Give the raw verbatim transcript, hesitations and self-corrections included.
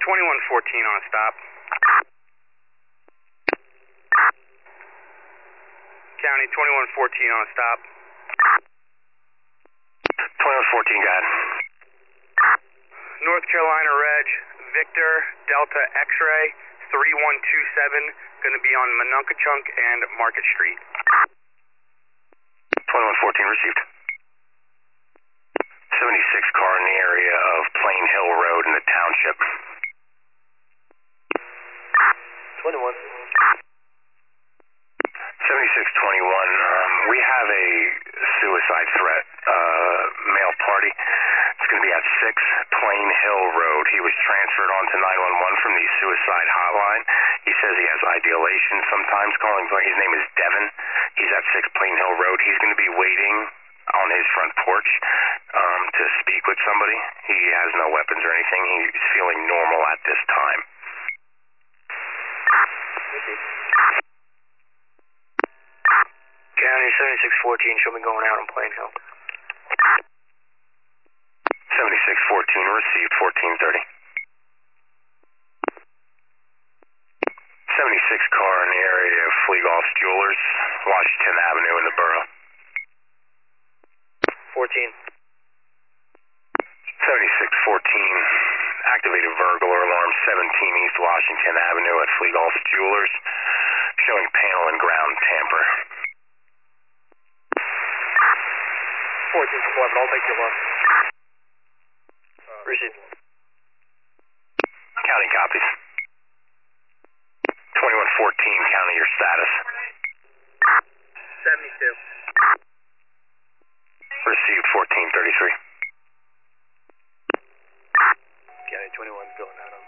twenty-one fourteen on a stop. County, twenty-one fourteen on a stop. twenty-one fourteen, go ahead. North Carolina Reg, Victor, Delta X-ray, three one two seven, going to be on Monunkachunk and Market Street. twenty-one fourteen received. seventy-six car in the area of Plain Hill Road in the township. twenty-one. seventy-six twenty-one, um, we have a suicide threat, uh, male party. It's going to be at six Plain Hill Road. He was transferred onto nine one one from the suicide hotline. He says he has ideation sometimes, calling, his name is Devin. He's at six Plain Hill Road. He's going to be waiting on his front porch um, to speak with somebody. He has no weapons or anything. He's feeling normal at this time. County seventy-six fourteen, show me going out on Plain Hill. seventy-six fourteen, received fourteen thirty. seventy-six car in the area of Fleegoff's Jewelers, Washington Avenue in the borough. fourteen. seventy-six fourteen, activated burglar alarm seventeen East Washington Avenue at Fleegoff's Jewelers, showing panel and ground tamper. fourteen eleven, I'll take your left. Received. County copies. twenty-one fourteen, county your status. seventy-two. Received fourteen thirty-three. County twenty-one going out on